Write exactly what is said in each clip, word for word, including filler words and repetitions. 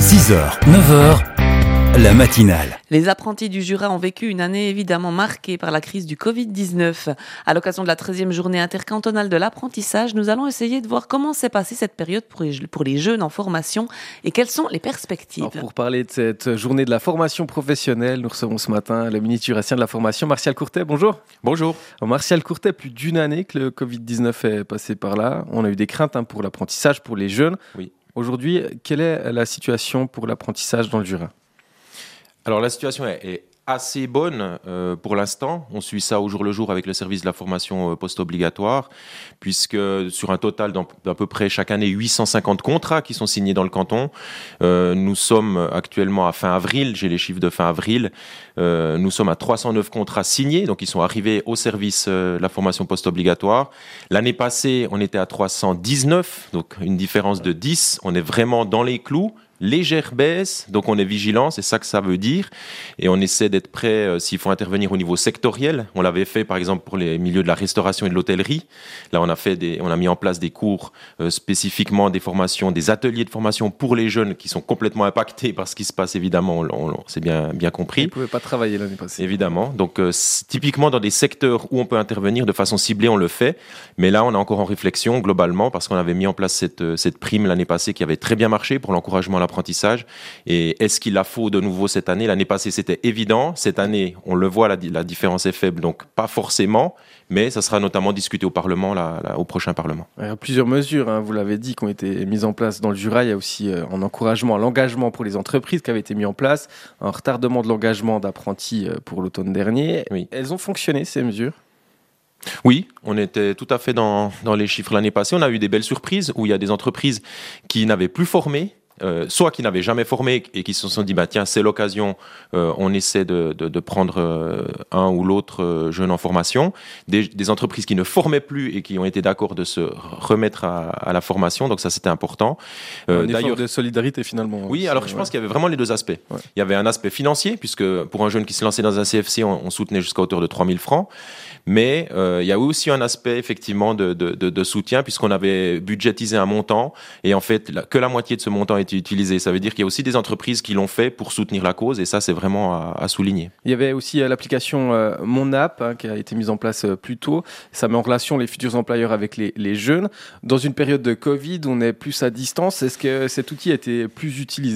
six heures, neuf heures, la matinale. Les apprentis du Jura ont vécu une année évidemment marquée par la crise du covid dix-neuf. À l'occasion de la treizième journée intercantonale de l'apprentissage, nous allons essayer de voir comment s'est passée cette période pour les, pour les jeunes en formation et quelles sont les perspectives. Alors pour parler de cette journée de la formation professionnelle, nous recevons ce matin le ministre jurassien de la formation, Martial Courtet. Bonjour. Bonjour. Alors Martial Courtet, plus d'une année que le covid dix-neuf est passé par là. On a eu des craintes hein, pour l'apprentissage, pour les jeunes. Oui. Aujourd'hui, quelle est la situation pour l'apprentissage dans le Jura ? Alors la situation est, est assez bonne euh, pour l'instant. On suit ça au jour le jour avec le service de la formation euh, post-obligatoire, puisque sur un total d'à peu près chaque année huit cent cinquante contrats qui sont signés dans le canton. Euh, nous sommes actuellement à fin avril, j'ai les chiffres de fin avril, euh, nous sommes à trois cent neuf contrats signés, donc ils sont arrivés au service euh, de la formation post-obligatoire. L'année passée, on était à trois cent dix-neuf, donc une différence de dix. On est vraiment dans les clous. Légère baisse, donc on est vigilant, c'est ça que ça veut dire, et on essaie d'être prêt euh, s'il faut intervenir au niveau sectoriel. On l'avait fait par exemple pour les milieux de la restauration et de l'hôtellerie. Là, on a fait des, on a mis en place des cours euh, spécifiquement, des formations, des ateliers de formation pour les jeunes qui sont complètement impactés par ce qui se passe évidemment. On, on, on s'est bien bien compris. Ils ne pouvaient pas travailler l'année passée. Évidemment. Donc euh, typiquement dans des secteurs où on peut intervenir de façon ciblée, on le fait. Mais là, on est encore en réflexion globalement parce qu'on avait mis en place cette cette prime l'année passée qui avait très bien marché pour l'encouragement à la apprentissage. Et est-ce qu'il la faut de nouveau cette année ? L'année passée, c'était évident. Cette année, on le voit, la, la différence est faible, donc pas forcément, mais ça sera notamment discuté au Parlement, là, là, au prochain Parlement. Il y a plusieurs mesures, hein, vous l'avez dit, qui ont été mises en place dans le Jura. Il y a aussi euh, un encouragement à l'engagement pour les entreprises qui avait été mis en place, un retardement de l'engagement d'apprentis euh, pour l'automne dernier. Oui. Elles ont fonctionné, ces mesures ? Oui, on était tout à fait dans, dans les chiffres l'année passée. On a eu des belles surprises où il y a des entreprises qui n'avaient plus formé, Euh, soit qui n'avaient jamais formé et qui se sont dit bah tiens c'est l'occasion, euh, on essaie de, de, de prendre euh, un ou l'autre euh, jeune en formation, des, des entreprises qui ne formaient plus et qui ont été d'accord de se remettre à, à la formation, donc ça c'était important. Euh, un effort de solidarité finalement. Oui, alors je ouais. pense qu'il y avait vraiment les deux aspects. Ouais. Il y avait un aspect financier puisque pour un jeune qui se lançait dans un C F C on, on soutenait jusqu'à hauteur de trois mille francs, mais euh, il y a aussi un aspect effectivement de, de, de, de soutien puisqu'on avait budgétisé un montant et en fait la, que la moitié de ce montant était utilisé. Ça veut dire qu'il y a aussi des entreprises qui l'ont fait pour soutenir la cause et ça c'est vraiment à, à souligner. Il y avait aussi euh, l'application euh, Mon App hein, qui a été mise en place euh, plus tôt. Ça met en relation les futurs employeurs avec les, les jeunes. Dans une période de Covid, on est plus à distance. Est-ce que cet outil a été plus utilisé ?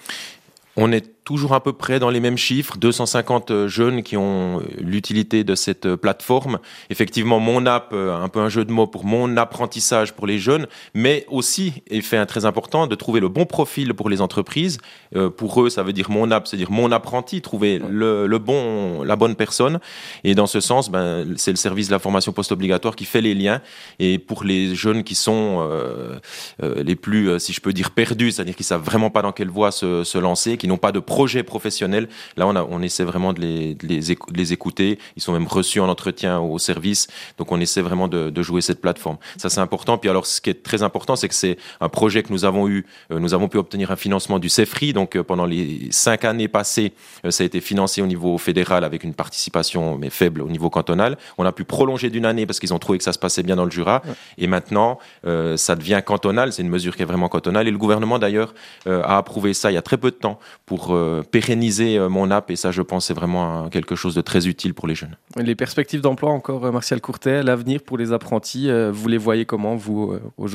On est toujours à peu près dans les mêmes chiffres, deux cent cinquante jeunes qui ont l'utilité de cette plateforme. Effectivement, mon app, un peu un jeu de mots pour mon apprentissage pour les jeunes, mais aussi, et fait un très important, de trouver le bon profil pour les entreprises. Euh, pour eux, ça veut dire mon app, c'est-à-dire mon apprenti, trouver le, le bon, la bonne personne. Et dans ce sens, ben, c'est le service de la formation post-obligatoire qui fait les liens. Et pour les jeunes qui sont euh, euh, les plus, si je peux dire, perdus, c'est-à-dire qui ne savent vraiment pas dans quelle voie se, se lancer, qui n'ont pas de projet professionnel, là on, a, on essaie vraiment de les, de, les écou- de les écouter, ils sont même reçus en entretien au service, donc on essaie vraiment de, de jouer cette plateforme. Ça c'est important, puis alors ce qui est très important c'est que c'est un projet que nous avons eu, euh, nous avons pu obtenir un financement du CEFRI, donc euh, pendant les cinq années passées, euh, ça a été financé au niveau fédéral avec une participation mais faible au niveau cantonal. On a pu prolonger d'une année parce qu'ils ont trouvé que ça se passait bien dans le Jura, ouais. Et maintenant euh, ça devient cantonal, c'est une mesure qui est vraiment cantonale, et le gouvernement d'ailleurs euh, a approuvé ça il y a très peu de temps pour euh, pérenniser euh, mon app, et ça je pense c'est vraiment euh, quelque chose de très utile pour les jeunes. Les perspectives d'emploi encore, euh, Martial Courtet, l'avenir pour les apprentis, euh, vous les voyez comment vous euh, aujourd'hui ?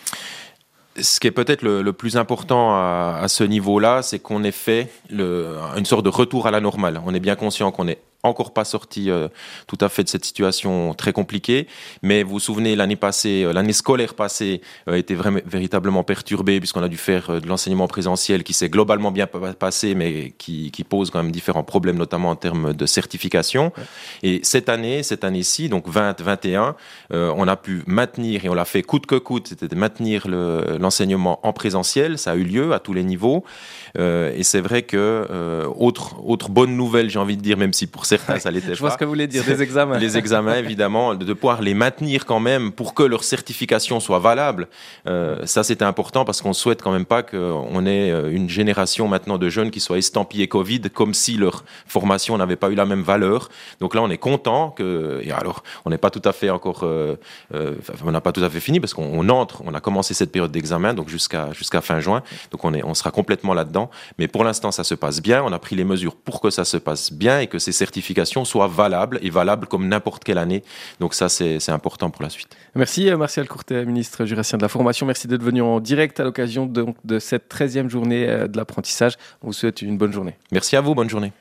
Ce qui est peut-être le, le plus important à, à ce niveau-là, c'est qu'on ait fait le, une sorte de retour à la normale. On est bien conscient qu'on n'est encore pas sorti euh, tout à fait de cette situation très compliquée, mais vous vous souvenez, l'année passée, euh, l'année scolaire passée euh, était vraiment, véritablement perturbée puisqu'on a dû faire euh, de l'enseignement présentiel qui s'est globalement bien p- passé, mais qui, qui pose quand même différents problèmes, notamment en termes de certification. Ouais. Et cette année, cette année-ci, donc vingt vingt et un, euh, on a pu maintenir, et on l'a fait coûte que coûte, c'était de maintenir le, l'enseignement en présentiel. Ça a eu lieu à tous les niveaux. Euh, et c'est vrai que, euh, autre, autre bonne nouvelle, j'ai envie de dire, même si pour certains, ça l'était pas. Je vois ce que vous voulez dire, des examens. Les examens, évidemment, de pouvoir les maintenir quand même pour que leur certification soit valable. Euh, ça, c'était important parce qu'on souhaite quand même pas qu'on ait une génération maintenant de jeunes qui soient estampillés Covid comme si leur formation n'avait pas eu la même valeur. Donc là, on est content que, et alors, on n'est pas tout à fait encore, euh, euh, on n'a pas tout à fait fini parce qu'on on entre, on a commencé cette période d'examen, donc jusqu'à jusqu'à fin juin. Donc on est, on sera complètement là-dedans. Mais pour l'instant, ça se passe bien. On a pris les mesures pour que ça se passe bien et que ces certifications soient valables et valables comme n'importe quelle année. Donc ça, c'est, c'est important pour la suite. Merci Martial Courtet, ministre jurassien de la formation. Merci d'être venu en direct à l'occasion de, de cette treizième journée de l'apprentissage. On vous souhaite une bonne journée. Merci à vous, bonne journée.